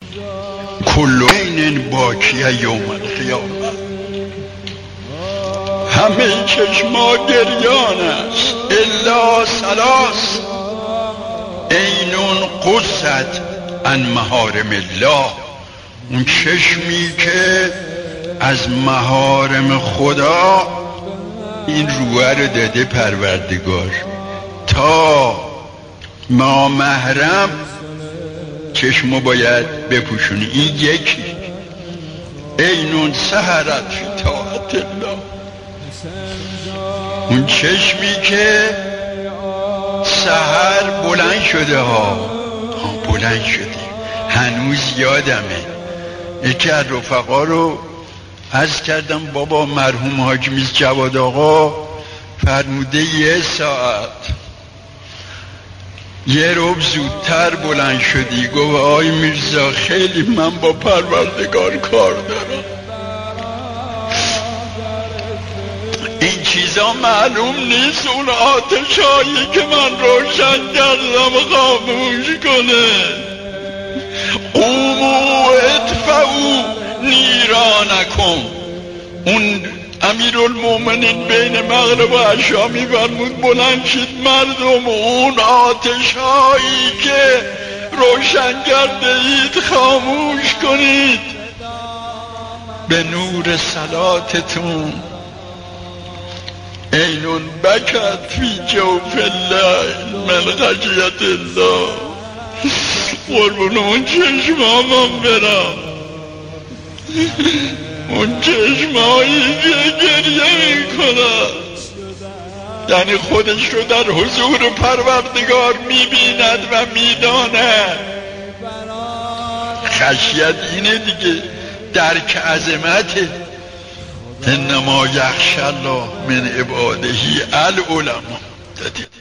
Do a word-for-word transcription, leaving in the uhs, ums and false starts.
کل عین باکیه یوم القیامه، همه چشما گریان است الا ثلاث، عین قصت عن محارم الله، اون چشمی که از محارم خدا این روح رو داده پروردگار تا ما محرم چشمو باید بپوشونی. این یکی عین سهرت فی طاعت الله، اون چشمی که سحر بلند شده ها بلند شده. هنوز یادمه یکی از رفقا رو عرض کردم بابا مرحوم حاج میز جواد آقا فرموده یه ساعت یه روب زودتر بلند شدی. گفت آی میرزا خیلی من با پروردگار کار دارم. این چیزا معلوم نیست اون آتشایی که من روشن کردم خاموش کنه. قوموا ادفعوا نیرانکم. اون امیرالمومنین بین مغرب و عشا می‌فرمود بلند شید مردم، اون آتش هایی که روشن کرده اید خاموش کنید به نور صلاتتون. عینون بکت فی جوف الليل من خشیت الله. قربون اون چشمام برم، اون چشمایی که گریه میکنن، یعنی خودش رو در حضور پروردگار میبیند و میداند. خشیت اینه دیگه، درک عظمته. انما یخشی الله من عباده العلماء.